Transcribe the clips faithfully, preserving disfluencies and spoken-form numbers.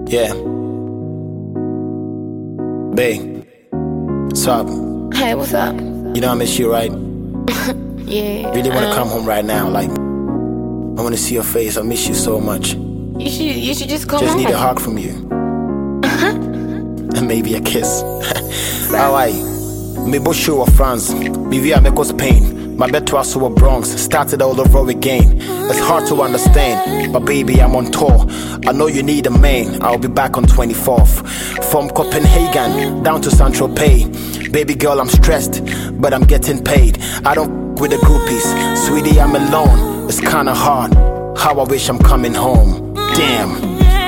Yeah. Bae, what's up? Hey, what's up? You know I miss you, right? Yeah. Really want to um, come home right now. Like, I want to see your face. I miss you so much. You should, you should just come Just home. need a hug from you. And maybe a kiss. Alright. Me bo show of France. Me via me cause pain. My bed to us over Bronx. Started all over again. It's hard to understand. But baby, I'm on tour. I know you need a man. I'll be back on twenty-fourth. From Copenhagen down to Saint Tropez. Baby girl, I'm stressed, but I'm getting paid. I don't with the groupies. Sweetie, I'm alone. It's kinda hard. How I wish I'm coming home. Damn.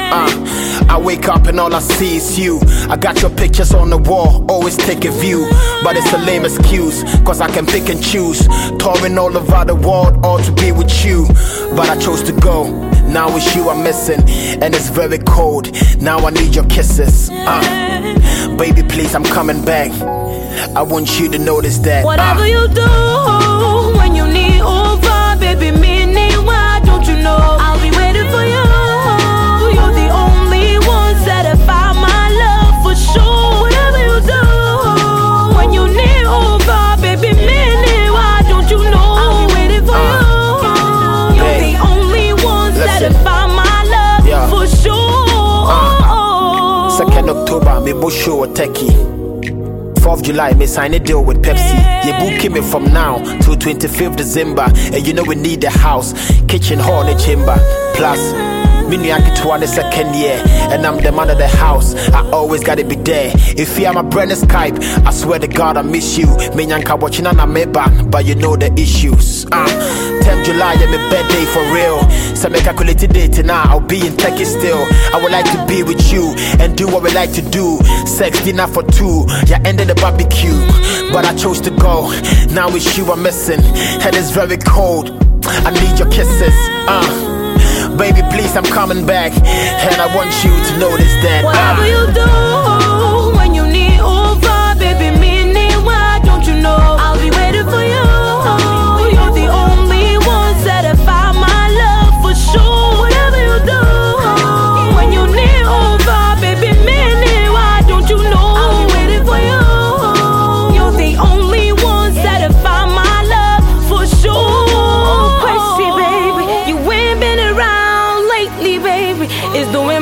Uh, I wake up and all I see is you. I got your pictures on the wall, always take a view. But it's a lame excuse, cause I can pick and choose. Touring all over the world, all to be with you. But I chose to go, now it's you I'm missing. And it's very cold, now I need your kisses. uh, Baby please, I'm coming back. I want you to notice that whatever uh, you do, when you need over, baby, me need why don't you know? I'll be waiting for you. You're the only one satisfy my love for sure. Whatever you do, when you need over, baby, me need why don't you know? I'll be waiting for uh, you. You're hey, the only one satisfy my love yeah. for sure. uh, Second October, me bo show a techie. fourth of July, me sign a deal with Pepsi. You booking me from now till twenty-fifth December. And you know we need a house, kitchen, hall, and chamber. Plus, me new to the second year. And I'm the man of the house, I always gotta be there. If you are my brand Skype, I swear to God I miss you. Me nyanka watching on a back, but you know the issues. uh, tenth of July, yeah, my birthday for real. So make a calculated date now, I'll be in Turkey still. I would like to be with you and do what we like to do. Sex dinner for two, yeah, ended the barbecue. But I chose to go, now it's you I'm missing. And it's very cold, I need your kisses. uh, Baby please, I'm coming back. And I want you to notice that whatever uh, you do, when you need over, baby, me need why don't you know? I'll be waiting for you. You're the only one satisfy my love for sure. Whatever you do, when you need over, baby, me need why don't you know? I'll be waiting for you. You're the only one satisfy my love for sure. Crazy baby, you ain't been around lately, baby. It's doing